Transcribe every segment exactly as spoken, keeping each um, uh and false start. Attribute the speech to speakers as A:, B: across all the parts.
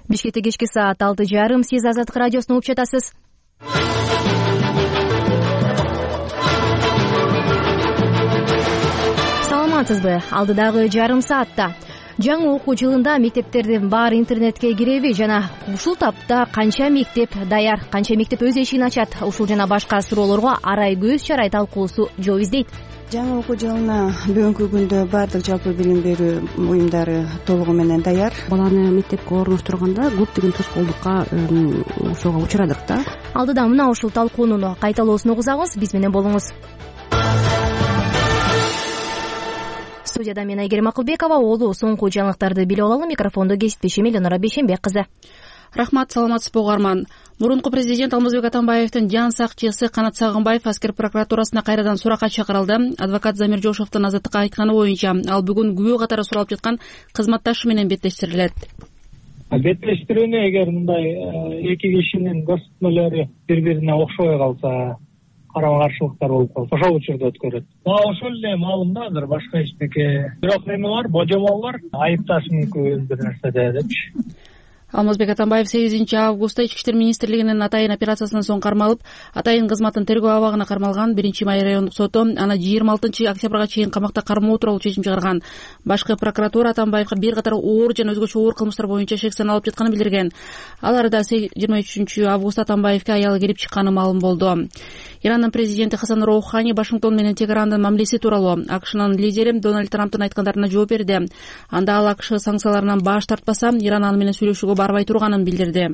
A: Бишкекте кечки саат алты жарым. Сиз Азаттык радиосуну угуп жатасыз. Саламатсызбы? Алдыдагы жарым саатта жаңы окуу жылында мектептердин баары интернетке киреби жана ушул тапта канча мектеп даяр, канча мектеп өз эшигин ачат? Ушул жана башка суроолорго арай көз чарай талкуусу жооп издейт.
B: Жаңы окуу жылына бүгүнкү күндө баардык жалпы билим берүү уюмдары толугу менен даяр.
C: Баланы мектепке орноштурганда көптөгөн тоскоолдукка ошого учурадык да.
A: Алдыда мына ушул талкуунун кайталоосун угузабыз. Биз менен болуңуз. Студияда мен Айгерим Акылбекова. Олу соңку жаңылыктарды билип алалы. Микрофондо кесиптешим Элнора Бейшенбек-кызы.
D: Рахмат, саламатсызбы угарман. Мурунку президент Алмазбек Атамбаевдин жан сакчысы Канат Сагынбаев аскер прокуратурасына кайрадан суракка чакырылды. Адвокат Замир Жошовдун Азаттыкка айтканы боюнча, ал бүгүн күбө катары суралып жаткан кызматташы менен беттештирилет.
E: Беттештирүүнү эгер мындай эки кишинин көрсөтмөлөрү бири-бирине окшобой калса, карама-каршылыктар болуп калса, ошол учурда өткөрөт. Ошол эле маалымда азыр башка эчтеке бирок эме бар, божомол бар, айыпташ мүмкүн бир нерседе депчи.
D: Алмазбек Атамбаев сегизинчи августта Ички иштер министрлигинин Атайын операциясынан соң кармалып, Атайын кызматын тергөө абагына кармалган. Биринчи май райондук соту аны жыйырма алтынчы октябрга чейин камакта кармоо тууралуу чечим чыгарган. Башкы прокуратура Атамбаевга бир катар оор жана өзгөчө оор кылмыштар боюнча шек саналып жатканын билдирген. Ал арада жыйырма үчүнчү августта Атамбаевге аялы келип чыкканы маалым болду. Ирандын президенти Хасан Роухани Вашингтон менен чегарандын мамилеси тууралуу АКШнын лидери Дональд Трамптын айткандарына жооп берди. Анда ал АКШ санкцияларынан баш тартпаса, Иран аны менен сүйлөшүүгө барбай турганын билдирди.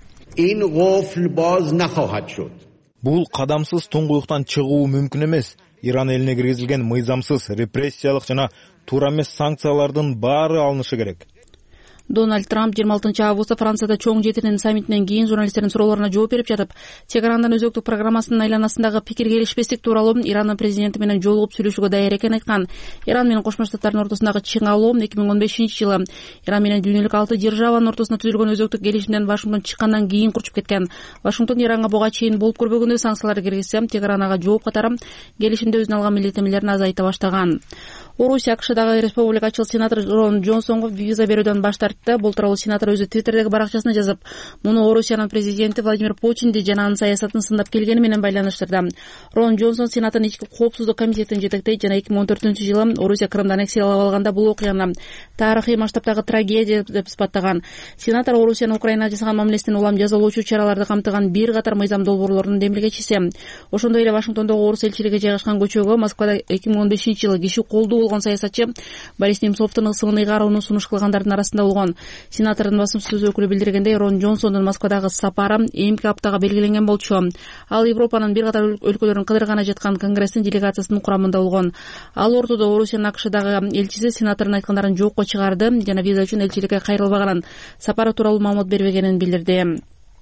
F: Бул кадамсыз туңгуюктан чыгуу мүмкүн эмес. Иран элине киргизилген мыйзамсыз, репрессиялык жана туура эмес санкциялардын баары алынышы керек.
D: Дональд Трамп жыйырма алтынчы августта Францияда чоң жетинин саммитинен кийин журналисттердин суроолоруна жооп берип жатып, чегаранын өзөктүк программасынын айланасындагы пикир келишпестик тууралуу Ирандын президенти менен жолугуп сүйлөшүүгө даяр экенин айткан. Иран менен Кошмо Штаттардын ортосундагы чыңалуу эки миң он бешинчи жылы Иран менен дүйнөлүк алты державанын ортосунда түзүлгөн өзөктүк келишимден Вашингтон чыккандан кийин курчуп кеткен. Вашингтон Иранга буга чейин болуп көрбөгөндөй санкциялар киргизсе, Тегеран ага жооп катары келишимде өзүнө алган милдеттемелерин азайта баштаган. Орусия АКШдагы республикачыл сенатор Рон Джонсонго виза берүүдөн баш тартты. Бул тууралуу сенатор өзү Твиттердеги баракчасына жазып, муну Орусиянын президенти Владимир Путинди жана анын саясатын сындап келгени менен байланыштырды. Рон Джонсон сенаттын ички коопсуздук комитетин жетектейт жана эки миң он төртүнчү жылы Орусия Крымды аннексиялап алганда бул окуяны тарыхый масштабтагы трагедия деп сыпаттаган. Сенатор Орусиянын Украинага жасаган мамилесинен улам жазалоочу чараларды камтыган бир катар мыйзам долбоорлорунун демилгечиси. Ошондой эле Вашингтондогу орус элчилиги жайгашкан көчөгө Москвада эки миң он бешинчи жылы киши колдуу болгон саясатчы Борис Немцовдун ысымын ыйгарууну сунуш кылгандардын арасында болгон. Сенатордун басымсыз өкүлү билдиргендей, Рон Джонсондун Москвадагы сапары эмки аптага белгиленген болчу. Ал Европанын бир катар өлкөлөрүн кыдыргана жаткан Конгресстин делегациясынын курамында болгон. Ал ортодо Орусиянын АКШдагы элчиси сенатордун айткандарын жокко чыгарды жана виза үчүн элчиликке кайрылбаганын, сапары тууралуу маалымат бербегенин билдирди.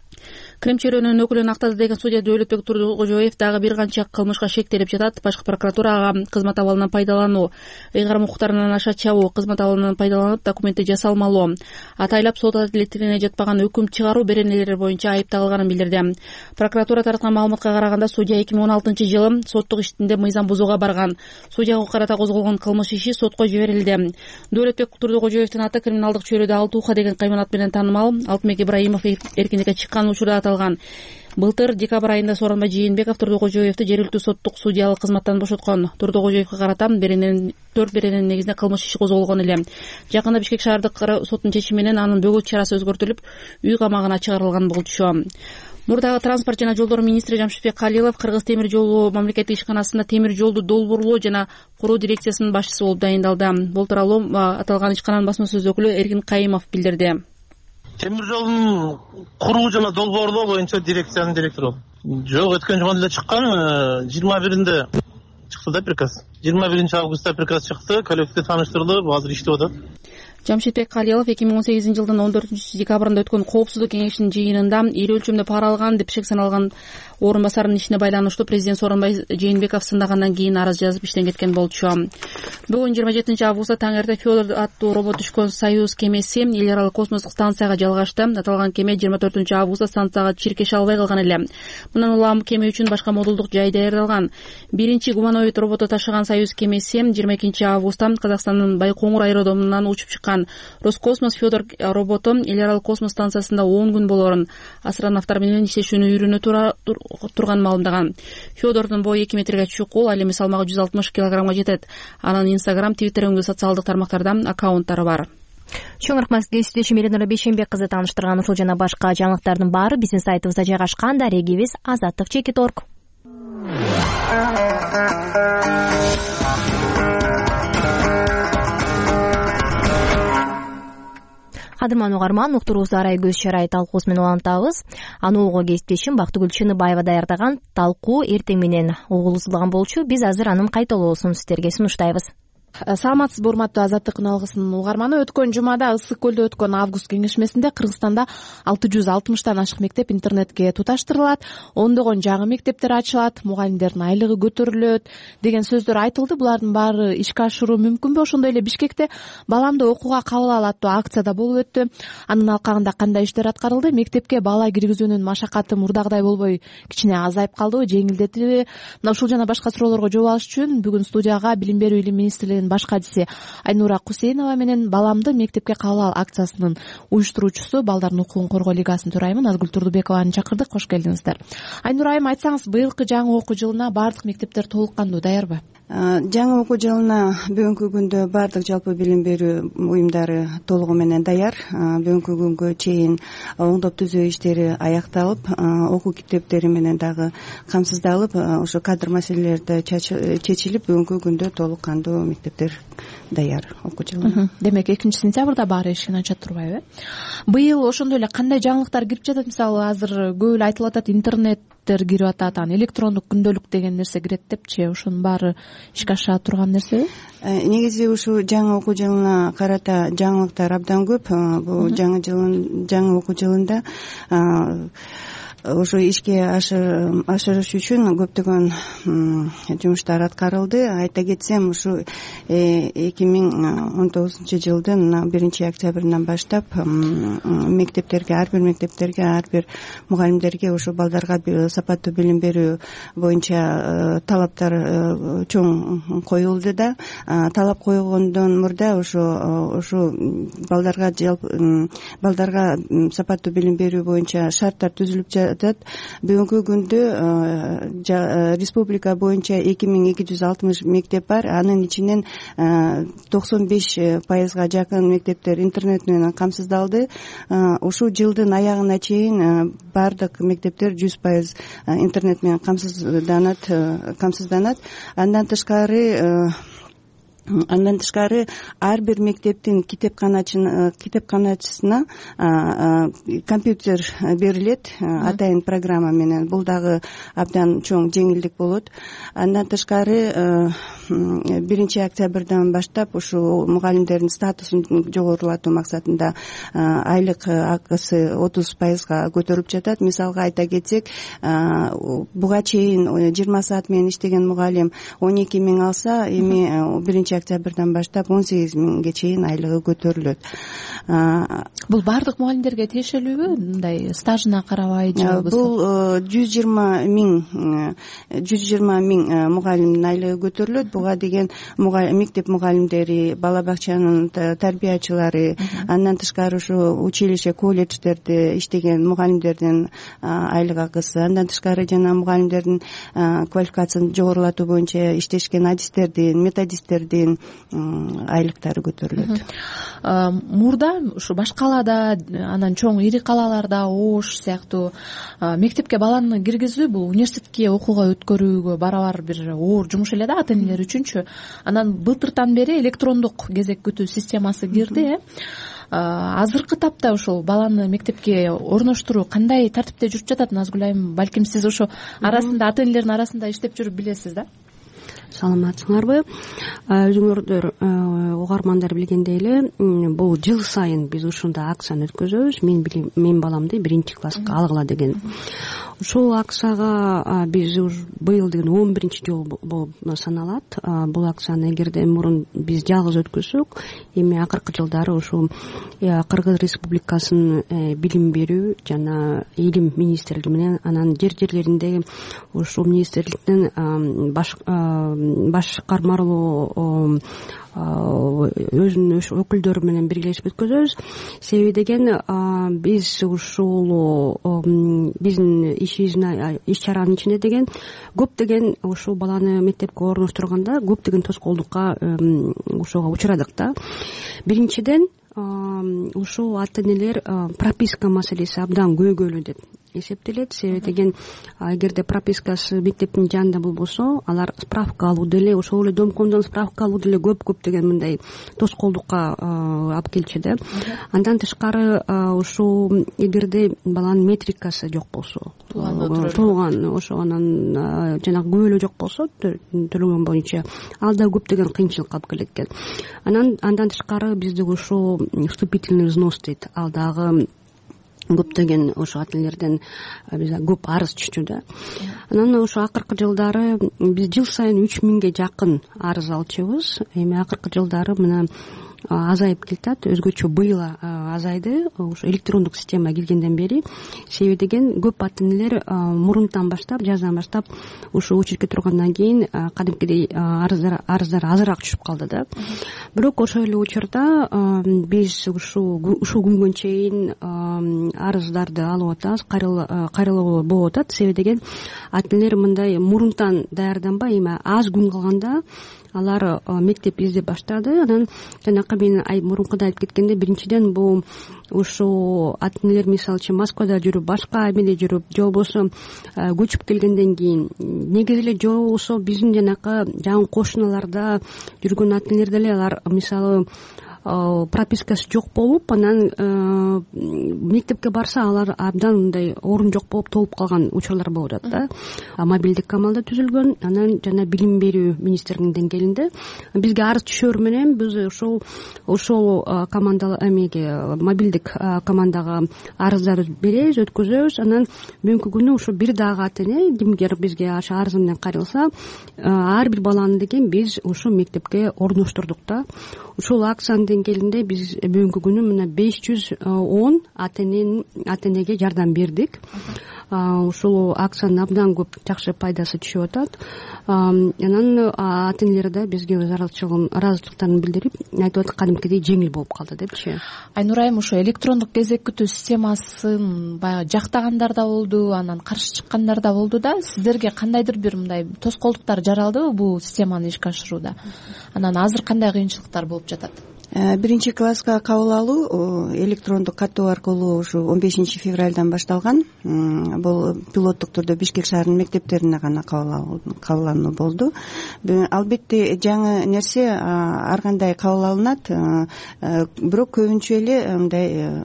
D: Крым чөйрөнүн өкүлүн актады деген судья Дөөлөтбек Турдукожоев дагы бир канча кылмышка шектелип жатат. Башкы прокуратура ага кызмат абалынан пайдалануу, ыйгарым укуктарынан аша чабуу, кызмат абалынан пайдаланып документти жасалмалоо, атайлап сот адилеттигине жатпаган өкүм чыгаруу беренелери боюнча айып тагылганын билдирди. Прокуратура тараткан маалыматка караганда, судья эки миң он алтынчы жылы соттук иштинде мыйзам бузууга барган. Судьяга карата козголгон кылмыш иши сотко жиберилди. Дөөлөтбек Турдукожоевдин аты криминалдык чөйрөдө Алты Уха деген кайманат менен таанымал. Алтынбек Ибраимов эркиндикке чыккан учурда аталган. Былтыр декабрь айында Сооронбай Жээнбеков Турдукожоевду жергиликтүү соттук судьялык кызматтан бошоткон. Турдукожоевго карата берененин төрт берененин негизинде кылмыш иши козголгон эле. Жакында Бишкек шаардык соттун чечими менен анын бөгөт чарасы өзгөртүлүп, үй камагына чыгарылган болчу. Мурдагы транспорт жана жолдор министри Жамшитбек Калилов Кыргыз темир жолу мамлекеттик ишканасында темир жолду долбоорлоо жана куруу дирекциясынын башчысы болуп дайындалды. Бул тууралуу аталган ишкананын басма сөз өкүлү Эркин Кайымов билдирди.
G: Темир жолун куруу жана долбоорлоо боюнча дирекциянын директору. Жок, өткөн жумада эле чыккан, жыйырма биринде чыкты да приказ. жыйырма биринчи августта приказ чыкты, коллективде тааныштырылып, азыр иштеп атат.
D: Жамшитбек Калилов эки миң он сегизинчи жылдын он төртүнчү декабрында өткөн коопсуздук кеңешинин жыйынында ири өлчөмдө пара алган деп шек саналган орун басарынын ишине байланыштуу президент Сооронбай Жээнбеков сындагандан кийин арыз жазып иштен кеткен болчу. Бүгүн жыйырма жетинчи августта таң эрте Федор аттуу робот түшкөн Союз кемеси эл аралык космостук станцияга жалгашты. Аталган кеме жыйырма төртүнчү августта станцияга чиркеше албай калган эле. Мындан улам кеме үчүн башка модулдук жай даярдалган. Биринчи гуманоид роботу ташыган Союз кемеси жыйырма экинчи августта Казакстандын Байкоңур аэродромунан учуп чыккан. турган Роскосмос Федор роботу эл аралык космос станциясында он күн болорун астронавттар менен иштешүүнү үйрөнө турганын маалымдаган. Федордун бою эки метрге чукул, ал эми салмагы жүз алтымыш килограммга жетет. Анын Инстаграм, Твиттер өңдүү социалдык тармактарда аккаунттары бар.
A: Чоң рахмат кесиптешим Элинора Бейшенбек кызы тааныштырган ушул жана башка жаңылыктардын баары биздин сайтыбызда жайгашкан. Дарегибиз азаттык чекит точка орг. Кадырман угарман, уктуруубузду арай көз чарай талкуусу менен улантабыз. Аны угуу кесиптешим Бактыгүл Чыныбаева даярдаган талкуу эртең менен угулузулган болчу. Биз азыр анын кайталоосун сиздерге сунуштайбыз.
H: Саламатсызбы, урматтуу Азаттык алгысынын угарманы. Өткөн жумада Ысык көлдө өткөн август кеңешмесинде Кыргызстанда алты жүз алтымыштан ашык мектеп интернетке туташтырылат, ондогон жаңы мектептер ачылат, мугалимдердин айлыгы көтөрүлөт деген сөздөр айтылды. Булардын баары ишке ашыруу мүмкүнбү? Ошондой эле Бишкекте баламды окууга кабыл ал аттуу акцияда болуп өттү. Анын алкагында кандай иштер аткарылды? Мектепке бала киргизүүнүн машакаты мурдагыдай болбой кичине азайып калдыбы, жеңилдетилби? Мына ушул жана башка суроолорго жооп алыш үчүн бүгүн студияга Билим берүү илим министрлигинин баш кадиси Айнура Кусейнова менен баламды мектепке кабыл ал акциясынын уюштуруучусу Балдардын укугун коргоо лигасынын төрайымы Назгүл Турдубекованы чакырдык. Кош келдиңиздер. Айнура айым, айтсаңыз, быйылкы жаңы окуу жылына баардык мектептер толук кандуу, даярбы?
B: Жаңы окуу жылына бүгүнкү күндө баардык жалпы билим берүү уюмдары толугу менен даяр. Бүгүнкү күнгө чейин оңдоп түзөө иштери аякталып, окуу китептери менен дагы камсыздалып, ошо кадр маселелери да чечилип, бүгүнкү күндө толук кандуу мектептер даяр окуу жылына.
H: Демек экинчи сентябрда баары эшигин ачат турбайбы? Быйыл ошондой эле кандай жаңылыктар кирип жатат? Мисалы, азыр көп эле айтылып атат, интернеттер кирип атат, анан электрондук күндөлүк деген нерсе кирет депчи. Ошонун баары ишке аша турган нерсеби?
B: Негизи ушу жаңы окуу жылына карата жаңылыктар абдан көп. Бул жаңы жылын жаңы окуу жылында ошо ишке ашырыш үчүн көптөгөн жумуштар аткарылды. Айта кетсем, ушу эки миң он тогузунчу жылдын биринчи октябрынан баштап мектептерге, ар бир мектептерге, ар бир мугалимдерге ушу балдарга сапаттуу билим берүү боюнча талаптар чоң коюлду да. Талап койгондон мурда ошо ошо балдарга жалпы балдарга сапаттуу билим берүү боюнча шарттар түзүлүп бүгүнкү күндө республика боюнча эки миң эки жүз алтымыш мектеп бар. Анын ичинен токсон беш пайызга жакын мектептер интернет менен камсыздалды. Ушул жылдын аягына чейин баардык мектептер жүз пайыз интернет менен камсызданат камсызданат. Андан тышкары Андан тышкары ар бир мектептин китепканачысына китепканачысына компьютер берилет, атайын программа менен. Бул дагы абдан чоң жеңилдик болот. Андан тышкары биринчи октябрдан баштап ушу мугалимдердин статусун жогорулатуу максатында айлык акысы отуз пайызга көтөрүлүп жатат. Мисалга айта кетсек, буга чейин жыйырма саат менен иштеген мугалим он эки миң алса, эми биринчи октябрдан баштап он сегиз миңге чейин айлыгы көтөрүлөт.
H: Бул баардык мугалимдерге тиешелүүбү? Мындай стажына карабай же?
B: Бул жүз жыйырма миң жүз жыйырма миң мугалимдин айлыгы көтөрүлөт. Буга деген мектеп мугалимдери, бала бакчанын тарбиячылары, андан тышкары ушу училище, колледждерде иштеген мугалимдердин айлык акысы, андан тышкары жана мугалимдердин квалификациясын жогорулатуу боюнча иштешкен адистердин, методисттердин айлыктары көтөрүлөт.
H: Мурда ушу баш калаада, анан чоң ири калаларда, Ош сыяктуу мектепке баланы киргизүү бул университетке окууга өткөрүүгө барабар бир оор жумуш эле да, ата-энелер үчүнчү. Анан былтыртан бери электрондук кезек күтүү системасы кирди. Азыркы тапта ушул баланы мектепке орноштуруу кандай тартипте жүрүп жатат? Назгүл айым, балким сиз ошо арасында, ата-энелердин арасында иштеп жүрүп билесиз да?
C: Саламатсыңарбы? Өзүңөрдөр угармандар билгендей эле, бул жыл сайын биз ушундай акцияны өткөзөбүз. Мен билем, мен баламды биринчи класска алгыла деген. Ушул акцияга биз быйыл деген он биринчи жол болуп саналат. Бул акцияны эгерде мурун биз жалгыз өткөзсөк, эми акыркы жылдары ушул Кыргыз Республикасынын билим берүү жана илим министрлиги менен, анан жер жерлериндеги ушул министрликтин баш башкармалуу өзүнүн өкүлдөрү менен биргелешип өткөзөбүз. Себеби деген биз ушул биздин ишибиздин иш чаранын ичинде деген көптөгөн ушул баланы мектепке орноштурганда көптөгөн тоскоолдукка ошого учурадык да. Биринчиден ушул ата энелер прописка маселеси абдан көйгөйлүү деп эсептелет. Себеби деген эгерде пропискасы мектептин жанында болбосо, алар справка алуу деле, ошол эле домкомдон справка алуу деле көп көптөгөн мындай тоскоолдукка алып келчү да. Андан тышкары ушул эгерде баланын метрикасы жок болсо, туулган ошо анан жанагы күбөлөө жок болсо төлөгөн боюнча, ал да көптөгөн кыйынчылыкка алып келет экен. Анан андан тышкары бизде ушул вступительный взнос дейт, ал дагы көптөгөн ошо ата энелерден биз көп арыз түштү да. Анан ошо акыркы жылдары биз жыл сайын үч миңге жакын арыз алчубуз. Эми акыркы жылдары мына азайып келатат, өзгөчө быйыл азайды ошо электрондук система келгенден бери. Себеби деген көп ата энелер мурунтан баштап, жаздан баштап ошо очередке тургандан кийин кадимкидей арыздар арыздар азыраак түшүп калды да. Бирок ошол эле учурда биз ушул ушул күнгө чейин арыздарды алып атабыз, кайрылуу болуп атат. Себеби деген ата энелер мындай мурунтан даярданбай, эми аз күн калганда алар мектеп издеп баштады. Анан жанакы мен мурункуда айтып кеткенде, биринчиден бул ушул ата энелер мисалы үчүн Москвада жүрүп, башка эмеде жүрүп, же болбосо көчүп келгенден кийин, негизи эле же болбосо биздин жанакы жакын кошуналарда жүргөн ата энелер деле алар мисалы пропискасы жок болуп, анан мектепке барса алар абдан мындай орун жок болуп толуп калган учурлар болуп атат да. Мобилдик камалда түзүлгөн, анан жана билим берүү министрлигинин деңгээлинде бизге арыз түшөр менен биз ошол ошол команда эмеге мобилдик командага арыздарды беребиз, өткөзөбүз. Анан бүгүнкү күнү ушу бир дагы ата эне кимдир бизге ошо арызы менен кайрылса, ар бир баланы деген биз ушу мектепке орноштурдук да. Ушул акциянын деңгээлинде биз бүгүнкү күнү мына беш жүз он ата эненин ата энеге жардам бердик. Ушул акциянын абдан көп жакшы пайдасы түшүп атат. Анан ата энелер да бизге өз ыраазычылыктарын билдирип, айтып атат, кадимкидей жеңил болуп калды депчи.
H: Айнур айым, ошо электрондук кезек күтүү системасын баягы жактагандар да болду, анан каршы чыккандар да болду да. Сиздерге кандайдыр бир мындай тоскоолдуктар жаралдыбы бул системаны ишке ашырууда? Анан азыр кандай кыйынчылыктар болуп жатат?
B: Биринчи класска кабыл алуу электрондук каттоо аркылуу ушу он бешинчи февралдан башталган. Бул пилоттук түрдө Бишкек шаарынын мектептерине гана кабыл алынуу болду. Албетте жаңы нерсе ар кандай кабыл алынат, бирок көбүнчө эле мындай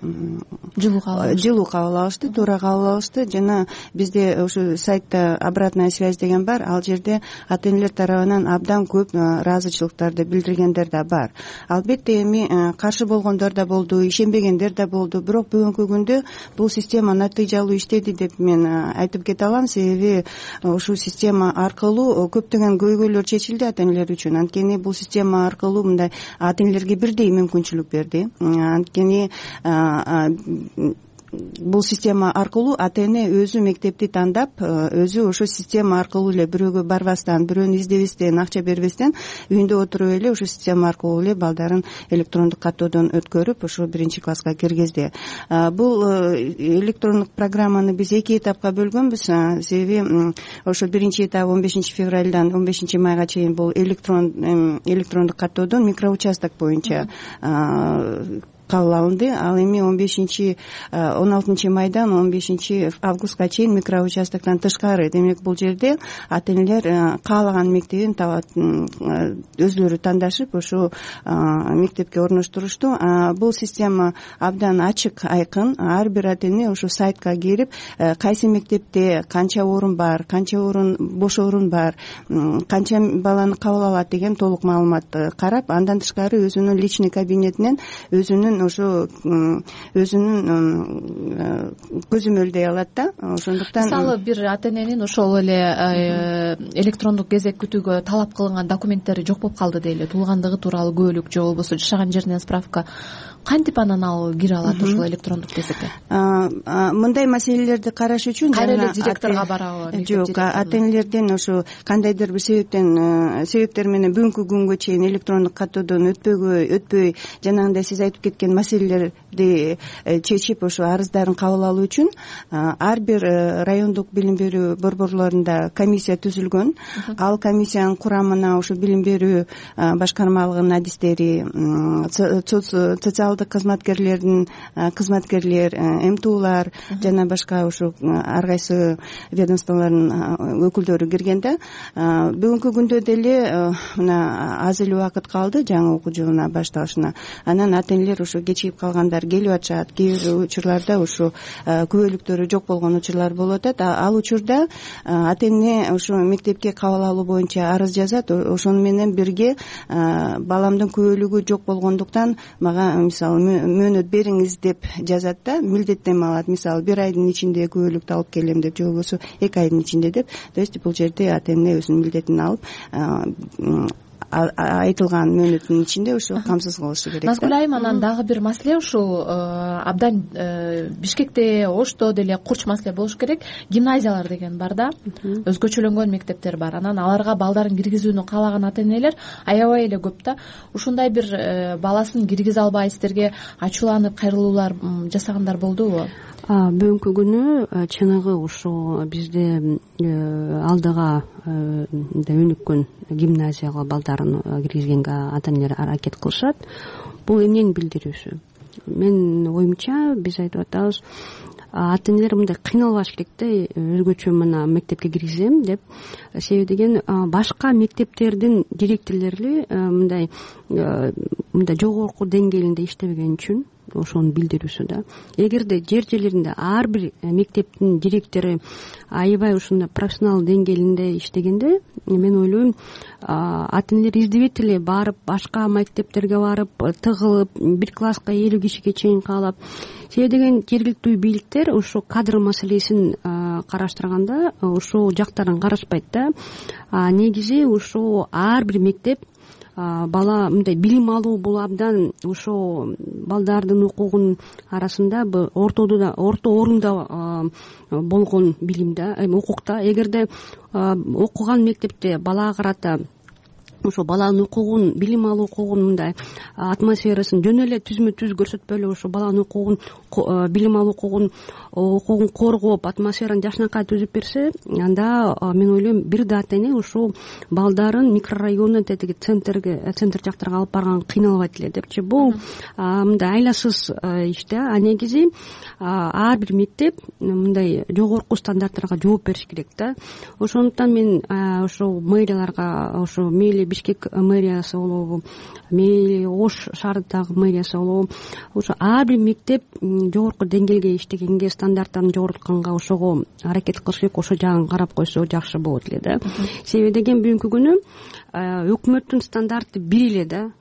B: жылуу кабыл алышты, туура кабыл алышты. Жана бизде ушу сайтта обратная связь деген бар, ал жерде ата энелер тарабынан абдан көп ыраазычылыктарды билдиргендер да бар. Албетте эми каршы болгондор да болду, ишенбегендер да болду, бирок бүгүнкү күндө бул система натыйжалуу иштеди деп мен айтып кете алам. Себеби ушул система аркылуу көптөгөн көйгөйлөр чечилди ата энелер үчүн. Анткени бул система аркылуу мындай ата энелерге бирдей мүмкүнчүлүк берди. Анткени бул система аркылуу ата эне өзү мектепти тандап, өзү ошо система аркылуу эле бирөөгө барбастан, бирөөнү издебестен, акча бербестен үйүндө отуруп эле ошо система аркылуу эле балдарын электрондук каттоодон өткөрүп, ошо биринчи класска киргизди. Бул электрондук программаны биз эки этапка бөлгөнбүз. Себеби ошо биринчи этап он бешинчи февралдан он бешинчи майга чейин бул электрон электрондук каттоодон микроучасток боюнча кабыл алынды. Ал эми он бешинчи он алтынчы майдан он бешинчи августка чейин микроучастоктон тышкары. Демек бул жерде ата энелер каалаган мектебин табат, өзлөрү тандашып ошо мектепке орноштурушту. Бул система абдан ачык, айкын. Ар бир ата эне ошо сайтка кирип, кайсы мектепте канча орун бар, канча орун бош орун бар, канча баланы кабыл алат деген толук маалыматты карап, андан тышкары өзүнүн личный кабинетинен өзүнүн ошо өзүнүн көзөмөлдөй алат да. Ошондуктан
H: мисалы бир ата эненин ошол эле электрондук кезек күтүүгө талап кылынган документтери жок болуп калды дейли, туулгандыгы тууралуу куөлүк же болбосо жашаган жеринен справка, кантип анан ал кире алат ушул электрондук кезекке?
B: Мындай маселелерди караш үчүн
H: кайра эле директорго барабы?
B: Жок, ата энелерден ошо кандайдыр бир себептен себептер менен бүгүнкү күнгө чейин электрондук каттоодон өтпөгө өтпөй жанагындай сиз айтып кеткен маселелерди чечип ошо арыздарын кабыл алуу үчүн ар бир райондук билим берүү борборлорунда комиссия түзүлгөн. Ал комиссиянын курамына ошо билим берүү башкармалыгынын адистери, социалдык кызматкерлердин кызматкерлер, эмтуулар жана башка ошо ар кайсы ведомстволордун өкүлдөрү кирген да. Бүгүнкү күндө деле мына аз эле убакыт калды жаңы окуу жылына башталышына. Анан ата энелер ошо кечигип калгандар келип атышат. Кээ бир учурларда ошо күбөлүктөрү жок болгон учурлар болуп атат. Ал учурда ата эне ошо мектепке кабыл алуу боюнча арыз жазат. Ошону менен бирге баламдын күбөлүгү жок болгондуктан мага мисалы мөөнөт бериңиз деп жазат да, милдеттенме алат. Мисалы бир айдын ичинде күбөлүктү алып келем деп, же болбосо эки айдын ичинде деп. То есть бул жерде ата эне өзүнүн милдетин алып айтылган мөөнөттүн ичинде ошо камсыз кылышы керек.
H: Назгүл айым, анан дагы бир маселе ушул абдан Бишкекте, Ошто деле курч маселе болуш керек. Гимназиялар деген бар да, өзгөчөлөнгөн мектептер бар. Анан аларга балдарын киргизүүнү каалаган ата энелер аябай эле көп да. Ушундай бир баласын киргизе албай сиздерге ачууланып кайрылуулар жасагандар болдубу?
C: Бүгүнкү күнү чыныгы ушул бизде алдыга өнүккөн гимназияга балдарын киргизгенге ата энелер аракет кылышат. Бул эмнени билдирүүсү? Менин оюмча биз айтып атабыз, ата энелер мындай кыйналбаш керек да, өзгөчө мына мектепке киргизем деп. Себеби деген башка мектептердин директорлори мындай мындай жогорку деңгээлинде иштебеген үчүн ошону билдирүүсү да. Эгерде жер жерлеринде ар бир мектептин директору аябай ушундай профессионал деңгээлинде иштегенде, мен ойлойм, ата энелер издебей эле барып, башка мектептерге барып, тыгылып, бир класска элүү кишиге чейин каалап. Себеби деген жергиликтүү бийликтер ошо кадр маселесин караштырганда ошол жактарын карашпайт да. Негизи ошо ар бир мектеп бала мындай билим алуу бул абдан ошо балдардын укугунун арасында ортодо да орто орунда болгон билим да, укук да. Эгерде окуган мектепте балага карата ошо баланын укугун, билим алуу укугун мындай атмосферасын жөн эле түзмө түз көрсөтпөй эле ошо баланын укугун, билим алуу укугун укугун коргоп, атмосфераны жакшынакай түзүп берсе, анда мен ойлойм бир да ата эне ошол балдарын микрорайондон тетиги центрге, центр жактарга алып барган кыйналбайт эле депчи. Бул мындай айласыз иш да. А негизи ар бир мектеп мындай жогорку стандарттарга жооп бериш керек да. Ошондуктан мен ошол мэрияларга, ошо мейли Бишкек мэриясы болобу, мейли Ош шаарындагы мэриясы болобу, ошо ар бир мектеп жогорку деңгээлге иштегенге, стандарттарын жогортканга ошого аракет кылыш керек. Ошо жагын карап койсо жакшы болот эле да. Себеби деген бүгүнкү күнү өкмөттүн стандарты бир эле да.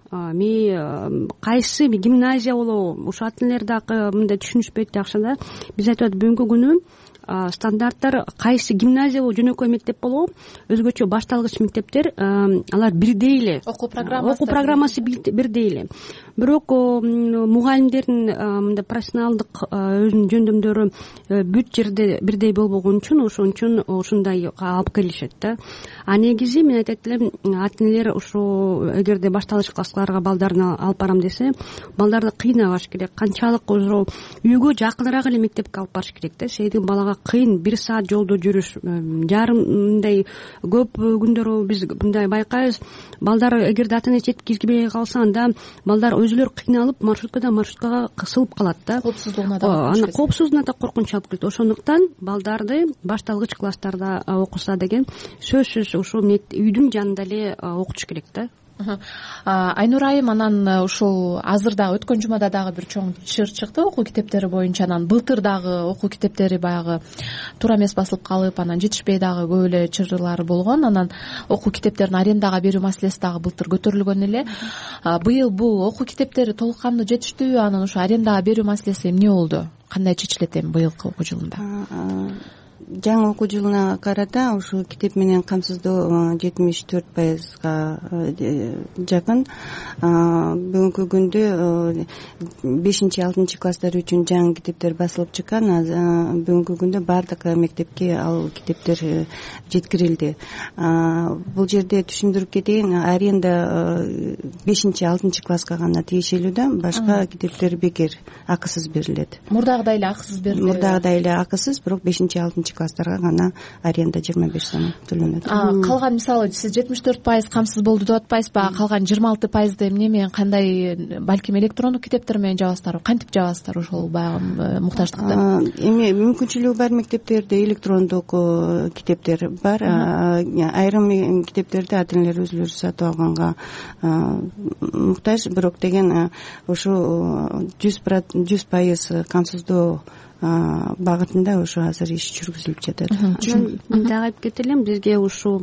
C: Ми кайсы гимназия болобу, ошо ата энелер дагы мындай түшүнүшпөйт жакшы да. Биз айтып атат, бүгүнкү күнү стандарттар кайсы гимназия болобу, жөнөкөй мектеп болобу, өзгөчө башталгыч мектептер, алар бирдей эле.
H: Окуу программасы
C: окуу программасы бирдей эле. Бирок мугалимдердин мындай профессионалдык өзүнүн жөндөмдөрү бүт жерде бирдей болбогон үчүн ошон үчүн ушундай алып келишет да. А негизи мен айтат элем, ата энелер ошо эгерде башталгыч классларга балдарын алып барам десе, балдарды кыйнабаш керек. Канчалык ошо үйгө жакыныраак эле мектепке алып барыш керек да. Себеби балага кыйын, бир саат жолдо жүрүш, жарым мындай көп күндөр биз мындай байкайбыз. Балдар эгерде ата эне жеткизбей калса, анда балдар өзүлөр кыйналып маршруткада маршруткага кысылып калат да.
H: Коопсуздугуна да
C: ана коопсуздугуна да коркунуч алып келет. Ошондуктан балдарды башталгыч класстарда окуса деген сөзсүз ошо үйдүн жанында эле окутуш керек да.
H: Айнур айым, анан ушул азырда өткөн жумада дагы бир чоң чыр чыкты окуу китептери боюнча. Анан былтыр дагы окуу китептери баягы туура эмес басылып калып, анан жетишпей дагы көп эле чырлары болгон. Анан окуу китептерин арендага берүү маселеси дагы былтыр көтөрүлгөн эле. Быйыл бул окуу китептери толук кандуу жетиштүүбү? Анан ушу арендага берүү маселеси эмне болду? Кандай чечилет эми быйылкы окуу жылында?
B: жаңы окуу жылына карата ушул китеп менен камсыздоо жетимиш төрт пайызга жакын. Бүгүнкү күндө бешинчи алтынчы класстар үчүн жаңы китептер басылып чыккан. Бүгүнкү күндө баардык мектепке ал китептер жеткирилди. Бул жерде түшүндүрүп кетейин, аренда бешинчи алтынчы класска гана тиешелүү да, башка китептер бекер, акысыз берилет.
H: Мурдагыдай эле акысыз берилет.
B: Мурдагыдай эле акысыз, бирок бешинчи алтынчы класстарга гана аренда жыйырма беш сом төлөнөт.
H: Калган, мисалы сиз жетимиш төрт пайыз камсыз болду деп атпайсызбы? Калган жыйырма алты пайызды эмне менен, кандай, балким электрондук китептер менен жабасыздарбы? Кантип жабасыздар ошол баягы муктаждыкты? Эми
B: мүмкүнчүлүгү бар мектептерде электрондук китептер бар. Айрым китептерди ата энелер өзүлөрү сатып алганга муктаж, бирок деген ошо жүз пайыз камсыздоо багытында ошо азыр иш жүргүзүлүп жатат.
C: Мен дагы айтып кете элем, бизге ушул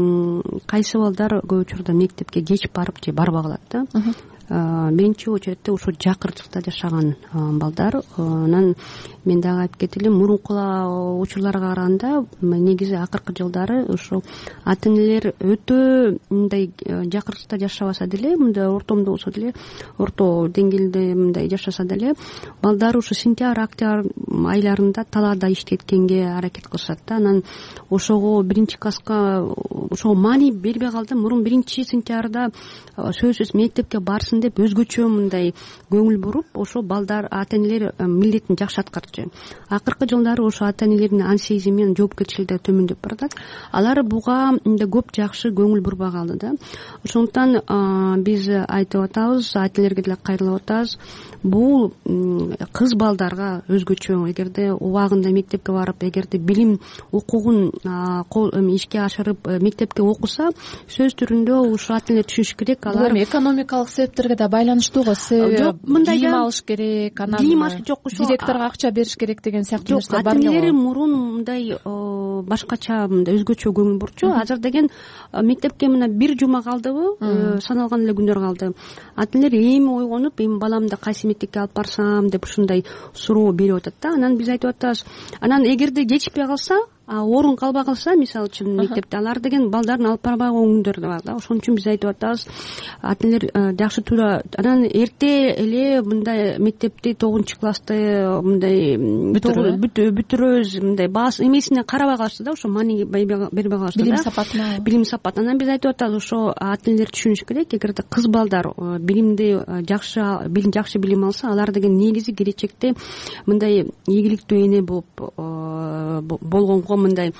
C: кайсы балдар көп учурда мектепке кеч барып же барбай калат да. Биринчи очередте ушул жакырчыкта жашаган балдар. Анан мен дагы айтып кете элем, мурунку учурларга караганда негизи акыркы жылдары ушул ата энелер өтө мындай жакырчыкта жашабаса деле, мындай ортомдо болсо деле, орто деңгээлде мындай жашаса деле, балдар ушу сентябрь, октябрь айларында талаада иштеткенге аракет кылышат да. Анан ошого биринчи класска ошого маани бербей калды. Мурун биринчи сентябрда сөзсүз мектепке барсын деп өзгөчө мындай көңүл буруп, ошо балдар, ата энелер милдетин жакшы аткарчу. Акыркы жылдары ошо ата энелердин ансезими менен жоопкерчилиги төмөндөп баратат. Алар буга көп жакшы көңүл бурбай калды да. Ошондуктан биз айтып атабыз, ата энелерге деле кайрылып атабыз. Бул кыз балдарга өзгөчө, эгерде убагында мектепке барып, эгерде билим укугун ишке ашырып мектепке окуса, сөз түрүндө ушу ата энелер түшүнүш керек. Алар
H: экономикалык себептерге да байланыштуу го. Жок, мындай кийим алыш керек, анан кийим алыш жок, ошо директорго акча бериш керек деген сыяктуу нерсе бар.
C: Ата энелер мурун мындай башкача, мындай өзгөчө көңүл бурчу. Азыр деген мектепке мына бир жума калдыбы, саналган эле күндөр калды. Ата энелер эми ойгонуп, эми баламды кайсы мектепке алып барсам деп ушундай суроо берип атат да. Анан биз айтып атабыз, анан эгерде жетишпей калса, орун калбай калса, мисалы үчүн мектепте, алар деген балдарын алып барбай койгон күндөр да бар да. Ошон үчүн биз айтып атабыз, ата энелер жакшы туура, анан эрте эле мындай мектепти тогузунчу классты мындай бүтүрөбүз, мындай баасы эмесине карабай калышты да, ошо маани бербей калышты да. Билим сапатына. Билим сапат. Анан биз айтып атабыз, ошо ата энелер түшүнүш керек, эгерде кыз балдар билимди жакшы, билим жакшы билим алса, алар деген негизи келечекте мындай ийгиликтүү эне болуп болгонго мындай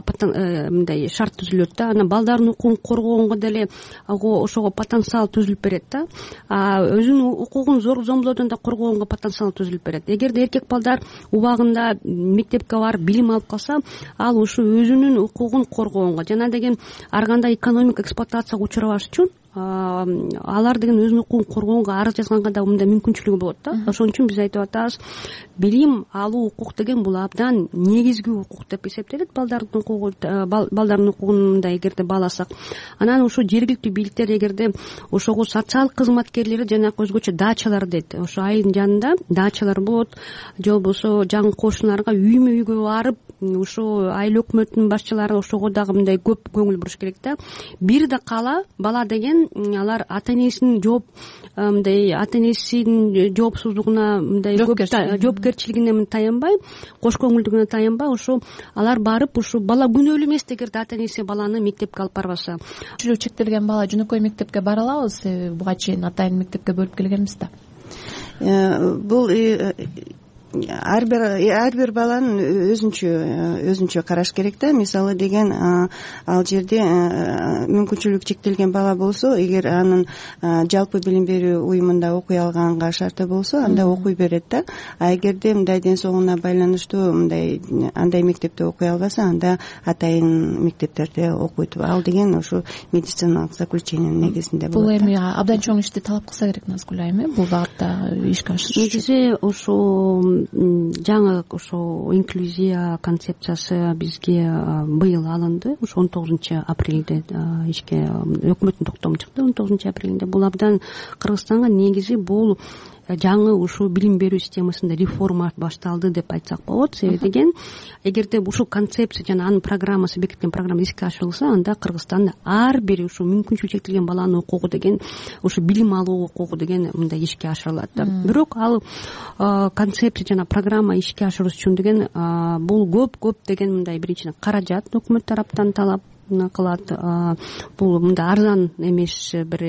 C: мындай шарт түзүлөт да. Анан балдардын укугун коргогонго деле ошого потенциал түзүлүп берет да. Өзүнүн укугун зомбулоодон да коргогонго потенциал түзүлүп берет. Эгерде эркек балдар убагында мектепке барып билим алып калса, ал ушу өзүнүн укугун коргогонго жана деген ар кандай экономика эксплуатацияга учурабаш үчүн алар деген өзүнүн укугун коргогонго арыз жазганга да мындай мүмкүнчүлүгү болот да. Ошон үчүн биз айтып атабыз, билим алуу укук деген бул абдан негизги укук деп эсептелет. Балдардын укугу, балдардын укугун мындай эгерде бааласак, анан ушу жергиликтүү бийликтер эгерде ошого социалдык кызматкерлери жанагы өзгөчө дачалар дейт. Ошо айылдын жанында дачалар болот, же болбосо жаңы кошуналарга үймө үйгө барып, ушу айыл өкмөтүнүн башчылары ошого дагы мындай көп көңүл буруш керек да. Бир да кала бала деген алар ата энесинин жооп мындай ата энесинин жоопсуздугуна мындай көп жоопкерчилигине таянбай, кош көңүлдүгүнө таянбай, ошо алар барып ушу бала күнөөлүү эмес эгерде ата энеси баланы мектепке алып барбаса.
H: Мүмкүнчүлүгү чектелген бала жөнөкөй мектепке бара алабыз, буга чейин атайын мектепке бөлүп келгенбиз да.
B: Бул ар бир ар бир баланын өзүнчө өзүнчө караш керек да. Мисалы деген ал жерде мүмкүнчүлүгү чектелген бала болсо, эгер анын жалпы билим берүү уюмунда окуй алганга шарты болсо, анда окуй берет да. А эгерде мындай ден соолугуна байланыштуу мындай андай мектепте окуй албаса, анда атайын мектептерде окуйт. Ал деген ошо медициналык заключениянын негизинде болот.
H: Бул эми абдан чоң ишти талап кылса керек Назгүл айым, бул багытта ишке ашырыш.
C: Негизи ошо жаңы ошо инклюзия концепциясы бизге быйыл алынды. Ошо он тогузунчу апрелде ишке өкмөттүн токтому чыкты. он тогузунчу апрелинде бул абдан Кыргызстанга негизи бул жаңы ушул билим берүү системасында реформа башталды деп айтсак болот. Себеби деген эгерде ушул концепция жана анын программасы бекиткен программа иске ашырылса, анда Кыргызстанда ар бир ушул мүмкүнчүлүгү чектелген баланын укугу деген, ушу билим алуу укугу деген мындай ишке ашырылат да. Бирок ал концепция жана программа ишке ашыруу үчүн деген бул көп көп деген мындай биринчиден каражат өкмөт тараптан талап кылат. Бул мындай арзан эмес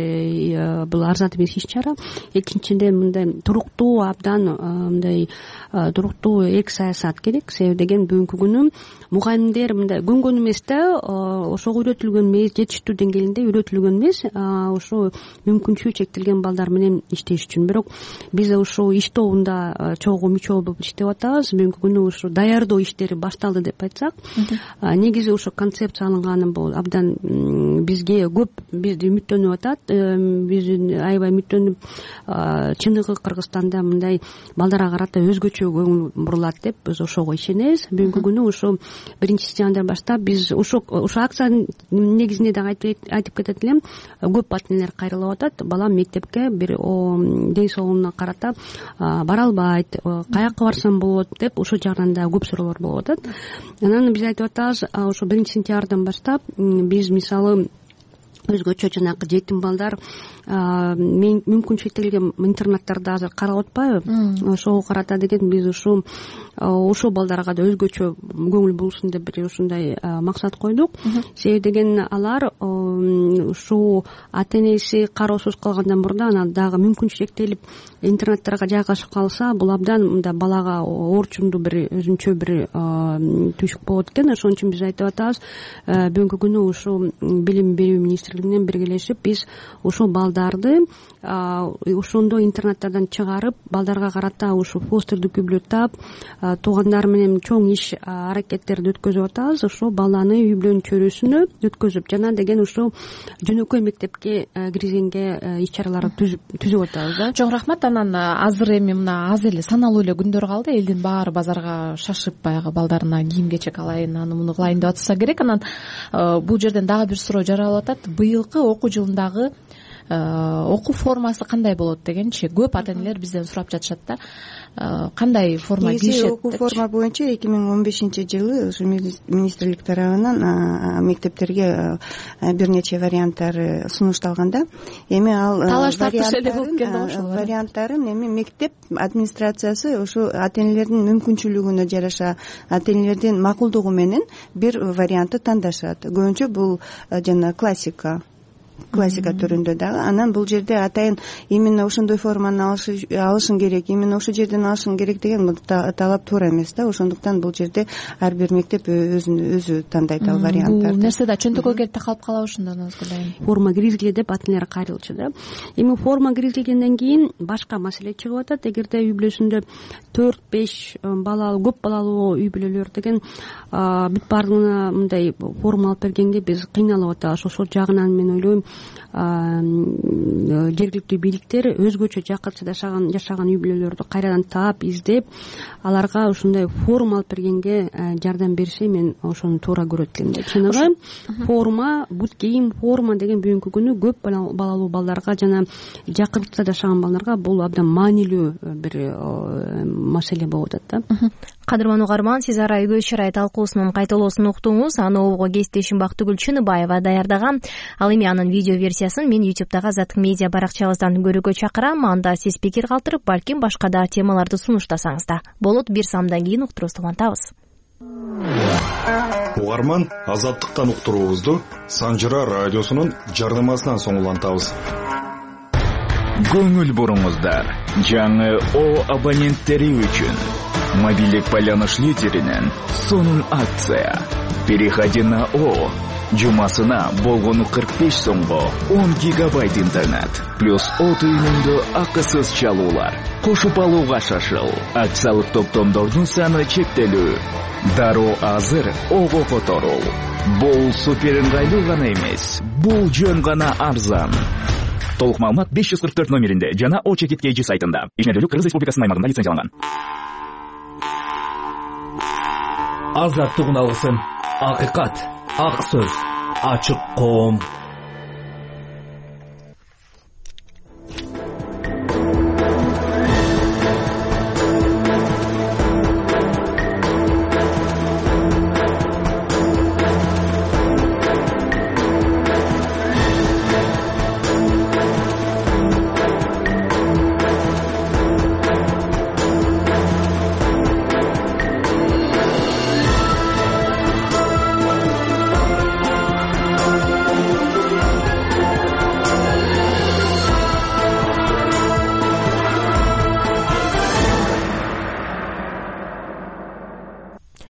C: бир бул арзан эмес иш чара. Экинчиден мындай туруктуу, абдан мындай туруктуу эки саясат керек. Себеби деген бүгүнкү күнү мугалимдер мындай көнгөн эмес да, ошого үйрөтүлгөн эмес, жетиштүү деңгээлинде үйрөтүлгөн эмес, ошо мүмкүнчүлүгү чектелген балдар менен иштеш үчүн. Бирок биз ушул иш тобунда чогуу мүчө болуп иштеп атабыз. Бүгүнкү күнү ушу даярдоо иштери башталды деп айтсак, негизи ошо концепция алынганы бул абдан бизге көп бизди үмүттөнүп атат. Биз аябай үмүттөнүп, чыныгы Кыргызстанда мындай балдарга карата өзгөчө көңүл бурулат деп биз ошого ишенебиз. Бүгүнкү күнү ошо биринчи сентябрдан баштап биз ошо ошо акциянын негизинде дагы айтып кетет элем, көп ата энелер кайрылып атат. Балам мектепке бир ден соолугуна карата бара албайт, каяка барсам болот деп ошол жагынан да көп суроолор болуп атат. Анан биз айтып атабыз, ошо биринчи сентябрдан баштап биз мисалы өзгөчө жанагы жетим балдар мүмкүнчүлүгү чектелген интернаттарда азыр каралып атпайбы, ошого карата деген биз ушу ошол балдарга да өзгөчө көңүл бурулсун деп бир ушундай максат койдук. Себеби деген алар ушул ата энеси кароосуз калгандан мурда анан дагы мүмкүнчүлүгү чектелип интернаттарга жайгашып калса, бул абдан мындай балага орчундуу бир өзүнчө бир түйшүк болот экен. Ошон үчүн биз айтып атабыз, бүгүнкү күнү ушул билим берүү министрлиги менен биргелешип биз ушул балдарды ошондой интернаттардан чыгарып, балдарга карата ушул фостердик үй бүлө тап, туугандар менен чоң иш аракеттерди өткөзүп атабыз. Ошол баланы үй бүлөнүн чөйрөсүнө өткөзүп, жана деген ушул жөнөкөй мектепке киргизгенге иш чараларды түзүп түзүп атабыз да.
H: Чоң рахмат. Анан азыр эми мына аз эле саналуу эле күндөр калды. Элдин баары базарга шашып баягы балдарына кийим кечек алайын, аны муну кылайын деп атса керек. Анан бул жерден дагы бир суроо жаралып атат. Быйылкы окуу жылындагы окуу формасы кандай болот дегенчи көп ата энелер бизден сурап жатышат да. Кандай форма кийишет?
B: Окуу форма боюнча эки миң он бешинчи жылы ушу министрлик тарабынан мектептерге бир нече варианттары сунушталган да. Эми ал
H: талаш тартыш эле болуп келди ошол
B: варианттарын эми мектеп администрациясы ушу ата энелердин мүмкүнчүлүгүнө жараша, ата энелердин макулдугу менен бир вариантты тандашат. Көбүнчө бул жана классика классика түрүндө дагы. Анан бул жерде атайын именно ошондой форманы алышың керек, именно ошол жерден алышың керек деген талап туура эмес да. Ошондуктан бул жерде ар бир мектеп өзүн өзү тандайт ал варианттарды.
H: Бул нерсе да чөнтөккө келип такалып калабы ушундан өзгөлөйм.
C: Форма киргизгиле деп ата энелер кайрылчу да. Эми форма киргизилгенден кийин башка маселе чыгып атат. Эгерде үй бүлөсүндө төрт беш балалуу, көп балалуу үй бүлөлөр деген бүт баардыгына мындай форма алып бергенге биз кыйналып атабыз. Ошол жагынан мен ойлойм, жергиликтүү бийликтер өзгөчө жакырча жашаган жашаган үй бүлөлөрдү кайрадан таап, издеп, аларга ушундай форма алып бергенге жардам берсе, мен ошону туура көрөт элем да. Чыныгы форма, бут кийим, форма деген бүгүнкү күнү көп балалуу балдарга жана жакырча жашаган балдарга бул абдан маанилүү бир маселе болуп атат да.
A: Кадырман угарман, сиз ара көз чарай талкуусунун кайталоосун уктуңуз. Аны обого кесиптешим Бактыгүл Чыныбаева даярдаган. Ал эми анын видео версиясын мен ютубтагы Азаттык медиа баракчабыздан көрүүгө чакырам. Анда сиз пикир калтырып, балким башка да темаларды сунуштасаңыз да болот. Бир самдан кийин уктуруубузду улантабыз.
I: Угарман, Азаттыктан уктуруубузду Санжыра радиосунун жардамасынан соң улантабыз.
J: Көңүл буруңуздар, жаңы О абоненттери үчүн мобилдик байланыш лидеринен сонун акция. Переходи на О. Жумасына болгону кырк беш сомго он гигабайт интернет плюс О түйүнүндө акысыз чалуулар. Кошуп алууга шашыл. Акциялык топтомдордун саны чектелүү. Дароо азыр Ого которул. Бул супер ыңгайлуу гана эмес, бул жөн гана арзан. Толук маалымат беш жүз кырк төрт номеринде жана О чекит кей жи сайтында. Ишмердүүлүк Кыргыз Республикасынын аймагында лицензияланган.
K: Азаттык уналгысын, акыйкат, ак сөз, ачык коом.